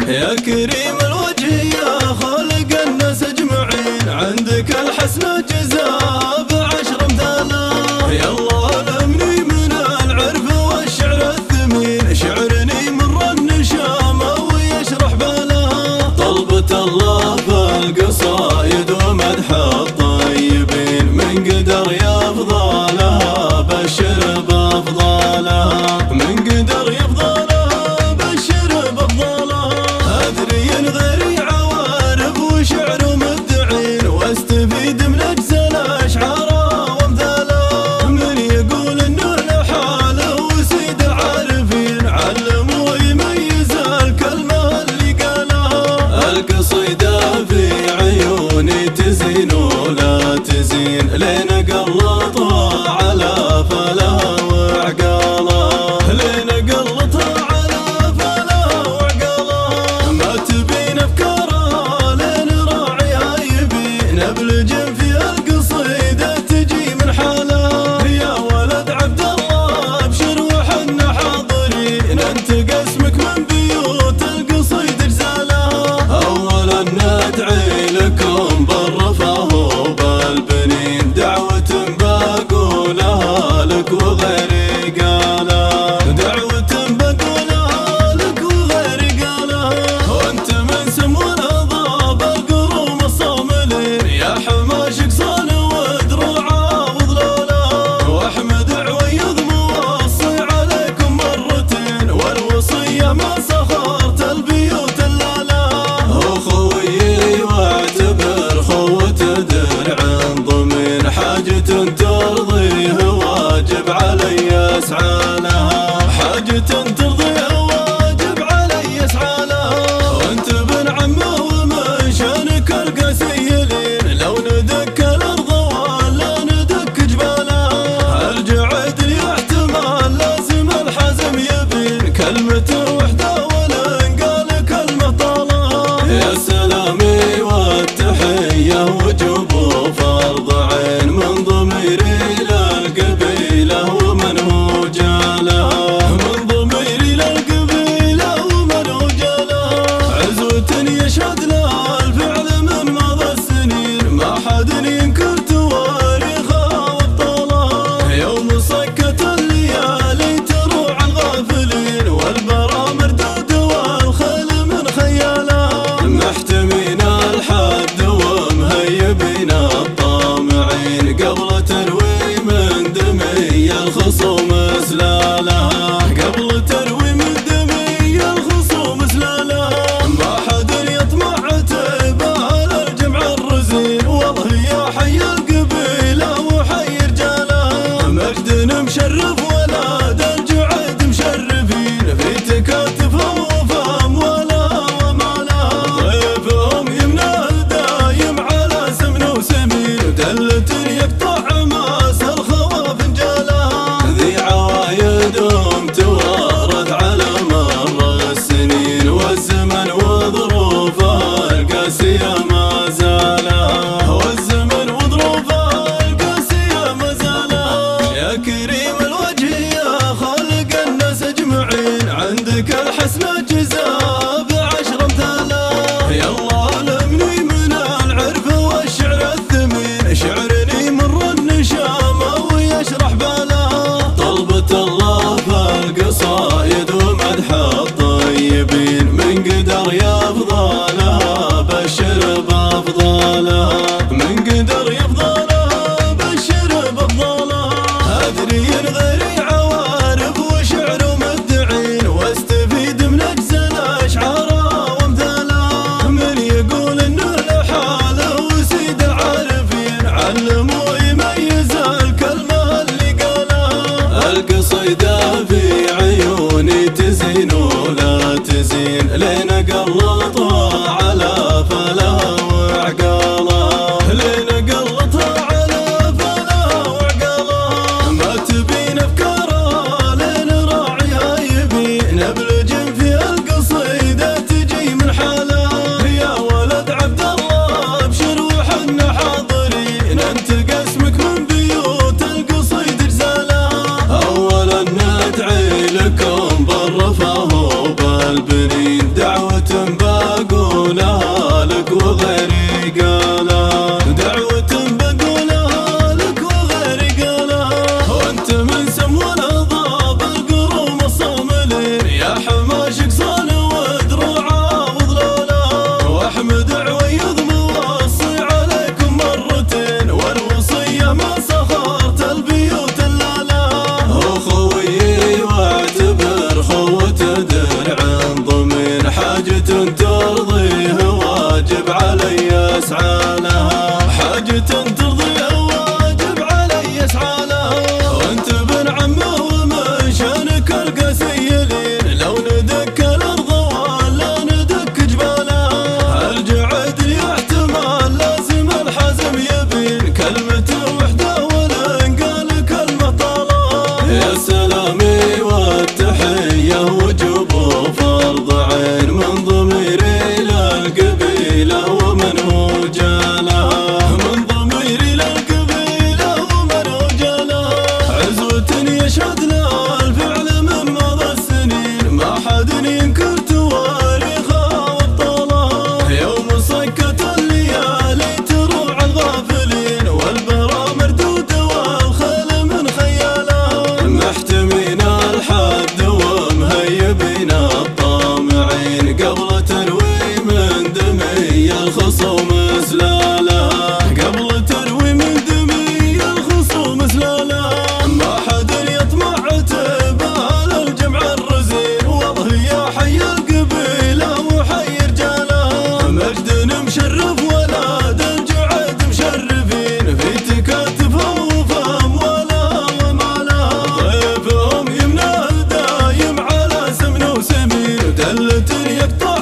يا كريم الوجه يا خالق الناس اجمعين، عندك الحسن جزاء بعشر امثاله. يا الله لمني من العرف والشعر الثمين، شعرني مر النشامه ويشرح باله. طلبة الله بالقصايد ومدح الطيبين، من قدر يفضلها بشر بافضلها، من قدر يفضلها بشر بافضلها. أدري غيري عوارف وشعر مبدعين، واستفيد من أجزل أشعاره وامثاله. من يقول إنه لحاله وسيد العارفين، علمه يميز الكلمة اللي قالها. القصيدة في عيوني تزين ولا تزين، لين قلطها على فلها وعقالها، لين قلطها على فلها وعقالها. ما تبين افكارها لين راعيها يبين، ابلج في القصيدة تجي من حالها. يا ولد عبد الله ابشر وحنا حاضرين، انت قسمك من بيوت القصيد اجزالها. اولا ندعي لكم بالرفاه وبالبنين، دعوة بقولها لك وغيري قالها، دعوة بقولها لك وغيري قالها. وانت من سمون ضاب القروم الصاملين، يا حماشك صان ودروعه وضلاله. واحمد عويض موصي عليكم مرتين، والوصية ما سخرت البيوت اللالا. اخوي واعتبر خوة درع ضمن، حاجة ترضيه واجب علي اسعى لها، حاجة ترضيه واجب علي اسعى لها. وانت بن عمه ومن شانك القسيلين، لو ندك الارض ولا ندك جبالها. الجعد احتمال لازم الحزم يبين، كلمة وحده والانقال كلمة طالها. يا سلامي والتحية وجوب فرض عين، من ضميري للقبيلة ومن هو جالها، من ضميري للقبيلة ومن هو جالها. عزوة يشهد لها الفعل من مضى السنين، ما حد ينكر تواريخها وابطالها. يوم صكت الليالي تروع الغافلين، والبرى مردود والخيل من خيالها. محتمين الحد ومهيبين الطامعين، قبل تروي من دمي الخصوم اسلالها، قبل تروي من دمي الخصوم اسلالها. ما حد يطمع عتيبها للجمع الرزين، والله يا حي القبيلة وحي رجالها. مجد مشرف ولاد الجعد مشرفين، في تكاتفهم وفهم ولا ومالها. ضيفهم يمنه دايم على سمن وسمين، ودلة يقطع ماس الخوا فنجالها. ذي عوايدهم توارد على مر السنين، والزمن وظروفه القاسية ما زالها، والزمن وظروفه القاسية ما زالها. يا كريم الوجه يا خالق الناس اجمعين، عندك الحسن جزاء بعشر امثاله. يا الله لمني من العرف والشعر الثمين، شعرني مر النشامه ويشرح باله. طلبة الله بالقصايد ومدح الطيبين، من قدر يفضلها بشر بافضلها، من قدر يفضلها بشر بافضلها. ادري غيري عوارف وشعر مبدعين، واستفيد من اجزل اشعاره وامثالها. من يقول انه لحاله وسيد العارفين، علمه يميز الكلمة اللي قالها. القصيدة في عيوني تزين ولا تزين، لين قلطها على فلها وعقالها، لين قلطها على فلها وعقالها. ما تبين افكارها لين راعيها يبين، ابلج في القصيدة تجي من حالها. يا ولد عبد الله ابشر وحنا حاضرين، انت قسمك من بيوت القصيد اجزالها. اولا ندعي لكم بالرفاه وبالبنين، دعوة يقطع